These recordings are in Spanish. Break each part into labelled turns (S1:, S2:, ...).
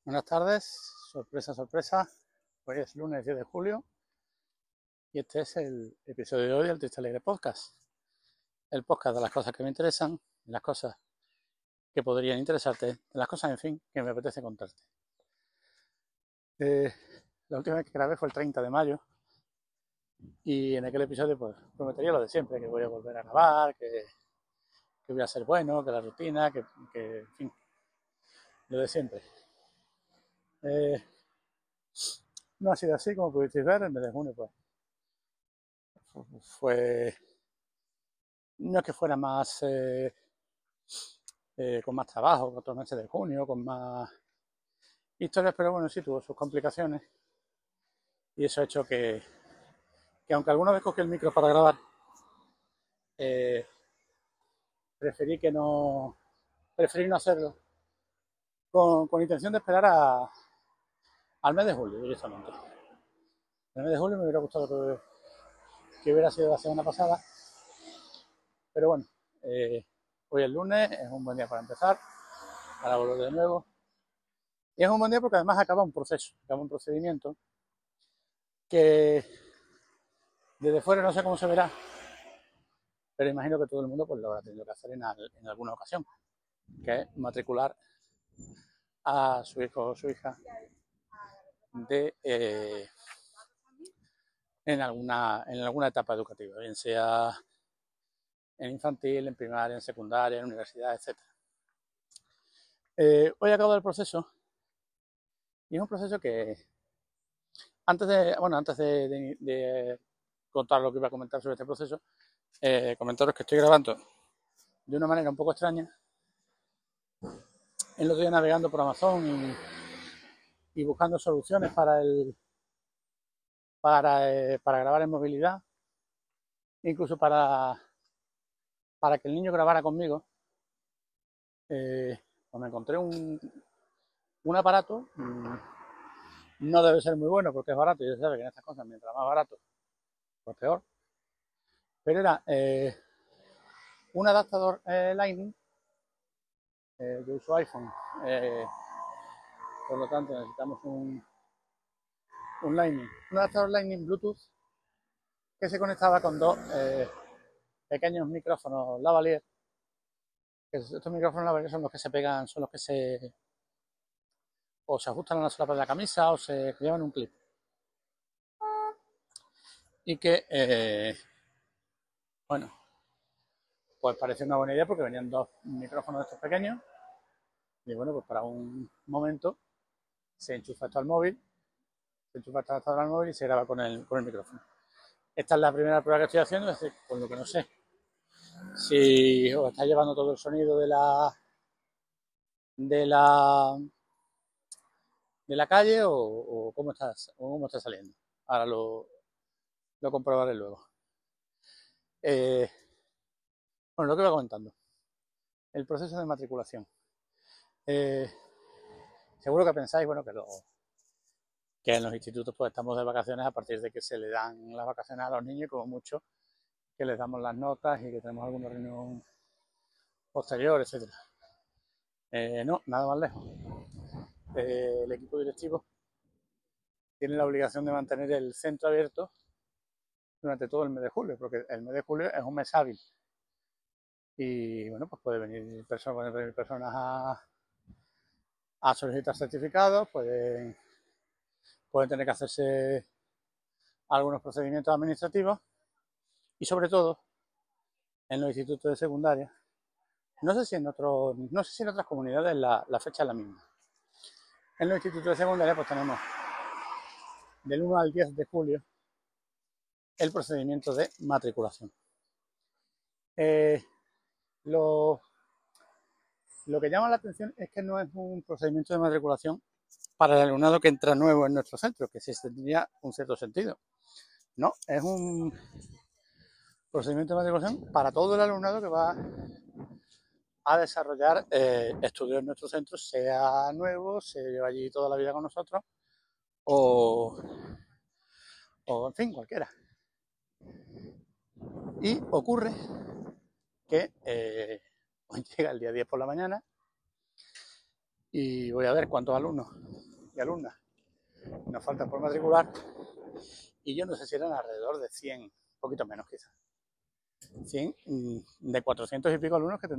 S1: Buenas tardes, sorpresa, sorpresa. Hoy es lunes 10 de julio y este es el episodio de hoy del Triste Alegre Podcast. El podcast de las cosas que me interesan, de las cosas que podrían interesarte, de las cosas, en fin, que me apetece contarte. La última vez que grabé fue el 30 de mayo y en aquel episodio pues prometería lo de siempre, que voy a volver a grabar, que voy a ser bueno, que la rutina, que en fin, lo de siempre. No ha sido así, como pudisteis ver, el mes de junio pues fue, no es que fuera más con más trabajo, otros meses de junio, con más historias, pero bueno, sí tuvo sus complicaciones y eso ha hecho que aunque alguna vez cogí el micro para grabar, eh, preferí no hacerlo con intención de esperar al mes de julio directamente. El mes de julio me hubiera gustado que hubiera sido la semana pasada, pero bueno, hoy es lunes, es un buen día para empezar, para volver de nuevo. Y es un buen día porque además acaba un proceso, acaba un procedimiento que desde fuera no sé cómo se verá, pero imagino que todo el mundo pues lo habrá tenido que hacer en alguna ocasión, que es matricular a su hijo o su hija de, en alguna etapa educativa, bien sea en infantil, en primaria, en secundaria, en universidad, etc. Hoy acabo el proceso y es un proceso que antes de contar lo que iba a comentar sobre este proceso, comentaros que estoy grabando de una manera un poco extraña. El otro día navegando por Amazon y buscando soluciones para grabar en movilidad, incluso para que el niño grabara conmigo, pues me encontré un aparato. No debe ser muy bueno porque es barato, y ya se sabe que en estas cosas mientras más barato, pues peor. Pero era un adaptador Lightning, yo uso iPhone, por lo tanto necesitamos un Lightning, un adaptador Lightning Bluetooth que se conectaba con dos pequeños micrófonos lavalier. Estos micrófonos lavalier son los que se pegan, son los que o se ajustan a la solapa de la camisa o se llevan un clip. Y que, bueno, pues pareció una buena idea porque venían dos micrófonos de estos pequeños. Y bueno, pues para un momento se enchufa esto al móvil, se enchufa esta adaptadora al móvil y se graba con el micrófono. Esta es la primera prueba que estoy haciendo, es decir, con lo que no sé si os está llevando todo el sonido de la, de la calle o cómo está saliendo. Ahora lo comprobaré luego. Bueno, lo que iba comentando, el proceso de matriculación. Seguro que pensáis, bueno, que en los institutos pues estamos de vacaciones a partir de que se le dan las vacaciones a los niños, como mucho que les damos las notas y que tenemos alguna reunión posterior, etcétera. No, nada más lejos. El equipo directivo tiene la obligación de mantener el centro abierto durante todo el mes de julio, porque el mes de julio es un mes hábil. Y bueno, pues pueden venir personas a solicitar certificados, pueden tener que hacerse algunos procedimientos administrativos y sobre todo en los institutos de secundaria. No sé si en otras comunidades la fecha es la misma. En los institutos de secundaria pues tenemos del 1 al 10 de julio el procedimiento de matriculación. Lo que llama la atención es que no es un procedimiento de matriculación para el alumnado que entra nuevo en nuestro centro, que sí tendría un cierto sentido. No, es un procedimiento de matriculación para todo el alumnado que va a desarrollar estudios en nuestro centro, sea nuevo, se lleva allí toda la vida con nosotros o en fin, cualquiera. Y ocurre que hoy llega el día 10 por la mañana y voy a ver cuántos alumnos y alumnas nos faltan por matricular, y yo no sé si eran alrededor de 100, un poquito menos quizás, 100 de 400 y pico alumnos que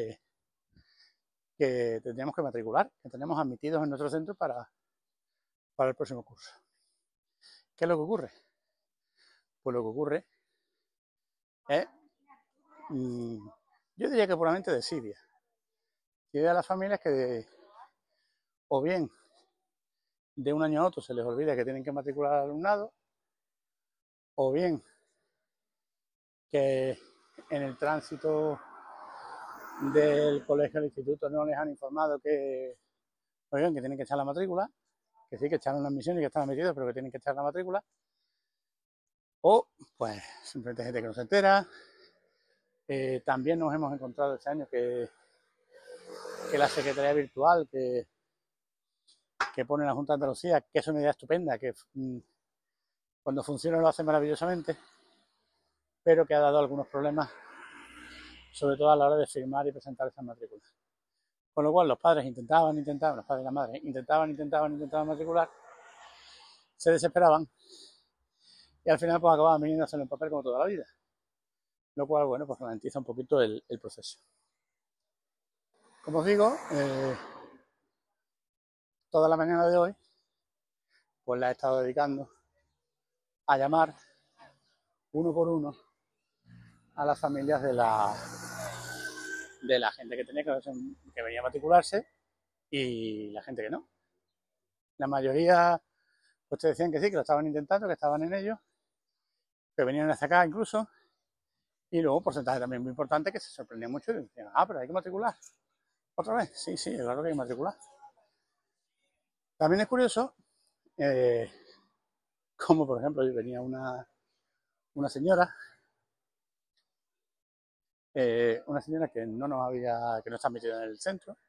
S1: tendríamos que matricular, que tenemos admitidos en nuestro centro para el próximo curso. ¿Qué es lo que ocurre? Pues lo que ocurre es, yo diría que puramente desidia. Desidia a las familias que o bien de un año a otro se les olvida que tienen que matricular al alumnado, o bien que en el tránsito del colegio al instituto no les han informado que, oigan, que tienen que echar la matrícula, que sí, que echaron la admisión y que están admitidos, pero que tienen que echar la matrícula. O, pues, simplemente gente que no se entera. También nos hemos encontrado este año que la Secretaría Virtual que pone la Junta de Andalucía, que es una idea estupenda, que cuando funciona lo hace maravillosamente, pero que ha dado algunos problemas, sobre todo a la hora de firmar y presentar esas matrículas. Con lo cual los padres los padres y las madres intentaban matricular, se desesperaban y al final pues acababan viniendo a hacerlo en papel como toda la vida. Lo cual, bueno, pues ralentiza un poquito el proceso. Como os digo, toda la mañana de hoy pues la he estado dedicando a llamar uno por uno a las familias de la gente que tenía que venía a matricularse y la gente que no. La mayoría pues te decían que sí, que lo estaban intentando, que estaban en ello, que venían hacia acá incluso, y luego un porcentaje también muy importante que se sorprendía mucho y decían, pero hay que matricular. ¿Otra vez? Sí, claro que hay que matricular. También es curioso, como por ejemplo venía una señora, que no está metida en el centro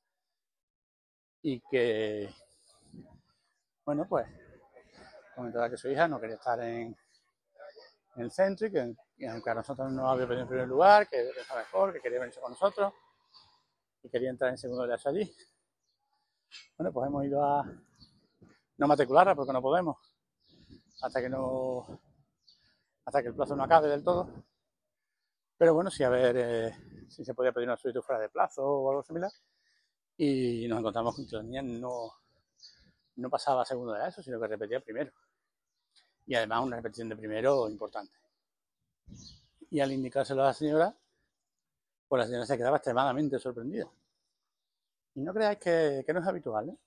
S1: y que, bueno, pues comentaba que su hija no quería estar en el centro y que aunque a nosotros no había pedido en primer lugar, que estaba mejor, que quería venirse con nosotros y quería entrar en segundo de eso allí. Bueno, pues hemos ido a no matricularla porque no podemos hasta que el plazo no acabe del todo. Pero bueno, sí, a ver si se podía pedir una solicitud fuera de plazo o algo similar. Y nos encontramos con que la niña no pasaba a segundo de eso, sino que repetía primero. Y además una repetición de primero importante. Y al indicárselo a la señora, pues la señora se quedaba extremadamente sorprendida. Y no creáis que no es habitual,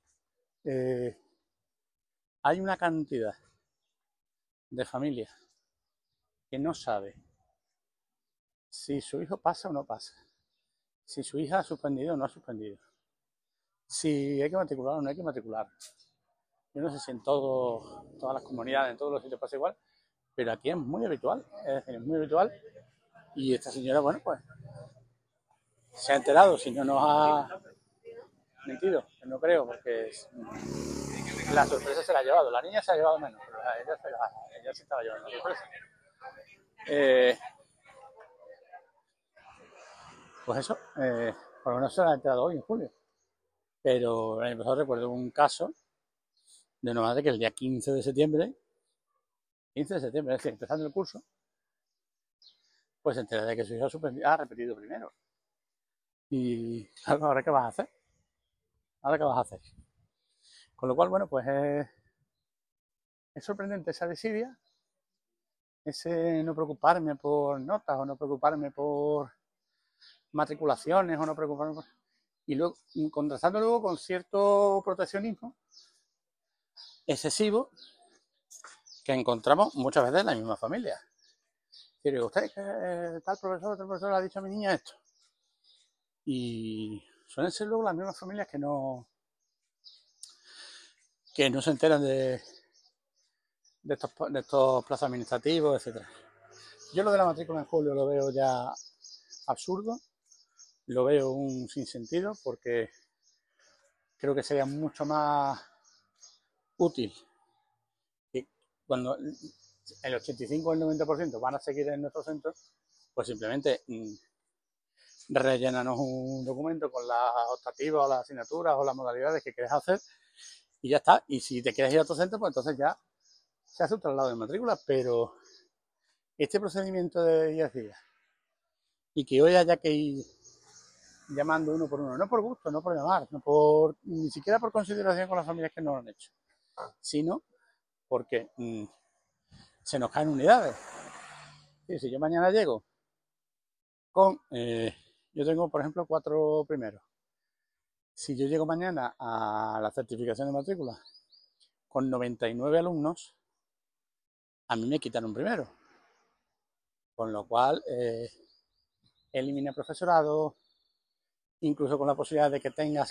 S1: hay una cantidad de familias que no sabe si su hijo pasa o no pasa, si su hija ha suspendido o no ha suspendido, si hay que matricular o no hay que matricular. Yo no sé si en todas las comunidades, en todos los sitios pasa igual, pero aquí es muy habitual, es decir, es muy habitual. Y esta señora, bueno, pues se ha enterado, si no nos ha mentido, no creo, porque la sorpresa se la ha llevado. La niña se ha llevado menos, pero ella se estaba llevando la sorpresa. Pues eso, por lo menos se la ha enterado hoy, en julio. Pero el año pasado recuerdo un caso de una madre que el día 15 de septiembre, es decir, empezando el curso, pues se entera de que su hija ha repetido primero. Y claro, ¿ahora qué vas a hacer? Con lo cual, bueno, pues es sorprendente esa desidia, ese no preocuparme por notas o no preocuparme por matriculaciones o no preocuparme por... Y luego, contrastando luego con cierto proteccionismo excesivo que encontramos muchas veces en la misma familia. Y digo, usted, tal profesor le ha dicho a mi niña esto. Y suelen ser luego las mismas familias que no se enteran de estos plazos administrativos, etc. Yo lo de la matrícula en julio lo veo ya absurdo, lo veo un sinsentido, porque creo que sería mucho más útil que cuando el 85 o el 90% van a seguir en nuestro centro, pues simplemente rellénanos un documento con las optativas o las asignaturas o las modalidades que quieres hacer y ya está. Y si te quieres ir a otro centro, pues entonces ya se hace un traslado de matrícula, pero este procedimiento de 10 días y que hoy haya que ir llamando uno por uno, no por gusto, no por llamar, no por, ni siquiera por consideración con las familias que no lo han hecho, sino porque se nos caen unidades. Y si yo mañana llego con, yo tengo por ejemplo 4 primeros, si yo llego mañana a la certificación de matrícula con 99 alumnos, a mí me quitan un primero, con lo cual elimina profesorado, incluso con la posibilidad de que tengas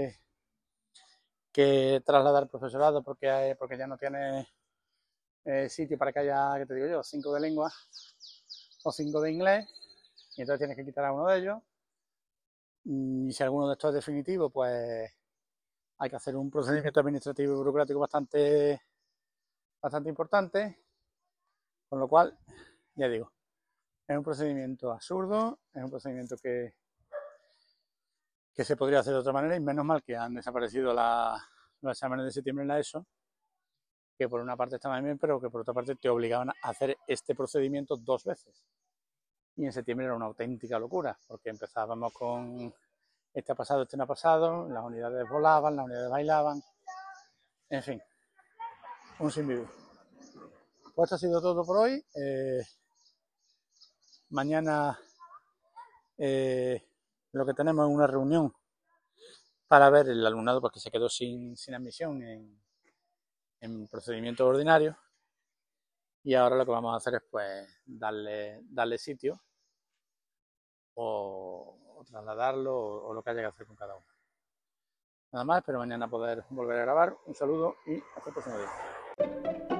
S1: que trasladar profesorado porque ya no tiene sitio para que haya, que te digo yo, 5 de lengua o 5 de inglés, y entonces tienes que quitar a uno de ellos. Y si alguno de estos es definitivo, pues hay que hacer un procedimiento administrativo y burocrático bastante importante, con lo cual, ya digo, es un procedimiento absurdo, es un procedimiento que se podría hacer de otra manera, y menos mal que han desaparecido los exámenes de septiembre en la ESO, que por una parte estaban bien, pero que por otra parte te obligaban a hacer este procedimiento 2 veces. Y en septiembre era una auténtica locura, porque empezábamos con este ha pasado, este no ha pasado, las unidades volaban, las unidades bailaban, en fin, un sinvivir. Pues esto ha sido todo por hoy. Mañana lo que tenemos es una reunión para ver el alumnado porque se quedó sin admisión en procedimientos ordinarios, y ahora lo que vamos a hacer es pues darle sitio o trasladarlo o lo que haya que hacer con cada uno. Nada más, espero mañana poder volver a grabar. Un saludo y hasta el próximo día.